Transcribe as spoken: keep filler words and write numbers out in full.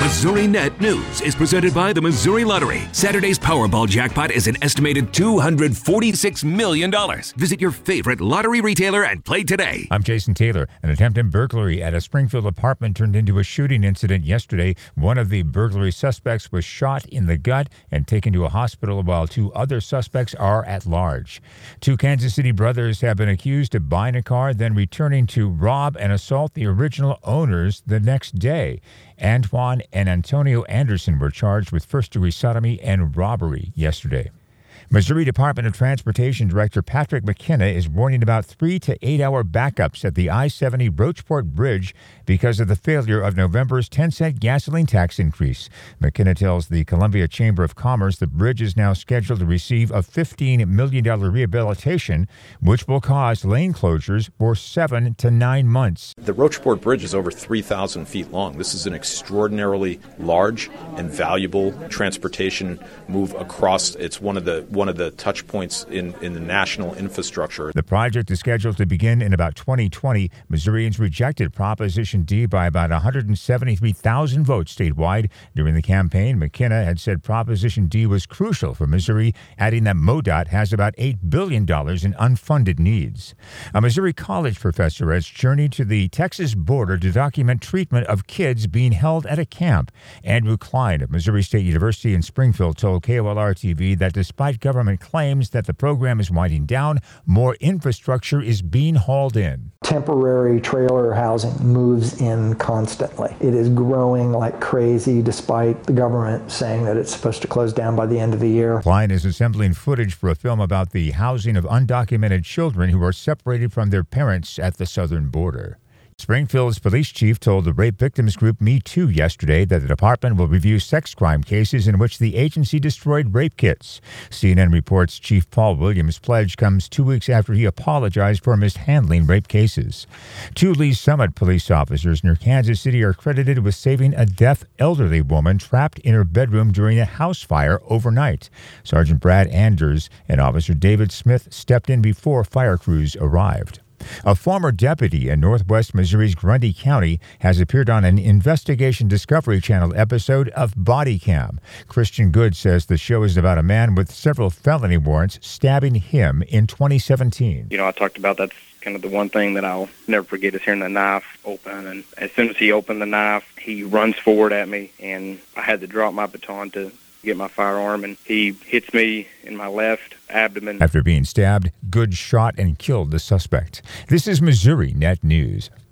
Missouri Net News is presented by the Missouri Lottery. Saturday's Powerball jackpot is an estimated two hundred forty-six million dollars. Visit your favorite lottery retailer and play today. I'm Jason Taylor. An attempted burglary at a Springfield apartment turned into a shooting incident yesterday. One of the burglary suspects was shot in the gut and taken to a hospital, while two other suspects are at large. Two Kansas City brothers have been accused of buying a car, then returning to rob and assault the original owners the next day. Antoine and Antonio Anderson were charged with first-degree sodomy and robbery yesterday. Missouri Department of Transportation Director Patrick McKenna is warning about three to eight hour backups at the I seventy Roachport Bridge because of the failure of November's ten cent gasoline tax increase. McKenna tells the Columbia Chamber of Commerce the bridge is now scheduled to receive a fifteen million dollars rehabilitation, which will cause lane closures for seven to nine months. The Roachport Bridge is over three thousand feet long. This is an extraordinarily large and valuable transportation move across. It's one of the one of the touch points in, in the national infrastructure. The project is scheduled to begin in about twenty twenty. Missourians rejected Proposition D by about one hundred seventy-three thousand votes statewide. During the campaign, McKenna had said Proposition D was crucial for Missouri, adding that MoDOT has about eight billion dollars in unfunded needs. A Missouri college professor has journeyed to the Texas border to document treatment of kids being held at a camp. Andrew Klein of Missouri State University in Springfield told K O L R T V that despite government claims that the program is winding down, more infrastructure is being hauled in. Temporary trailer housing moves in constantly. It is growing like crazy despite the government saying that it's supposed to close down by the end of the year. Klein is assembling footage for a film about the housing of undocumented children who are separated from their parents at the southern border. Springfield's police chief told the rape victims group Me Too yesterday that the department will review sex crime cases in which the agency destroyed rape kits. C N N reports Chief Paul Williams' pledge comes two weeks after he apologized for mishandling rape cases. Two Lee Summit police officers near Kansas City are credited with saving a deaf elderly woman trapped in her bedroom during a house fire overnight. Sergeant Brad Anders and Officer David Smith stepped in before fire crews arrived. A former deputy in northwest Missouri's Grundy County has appeared on an Investigation Discovery Channel episode of Body Cam. Christian Good says the show is about a man with several felony warrants stabbing him in twenty seventeen. You know, I talked about that's kind of the one thing that I'll never forget is hearing the knife open. And as soon as he opened the knife, he runs forward at me, and I had to drop my baton to get my firearm, and he hits me in my left abdomen. After being stabbed, Good shot and killed the suspect. This is Missouri Net News.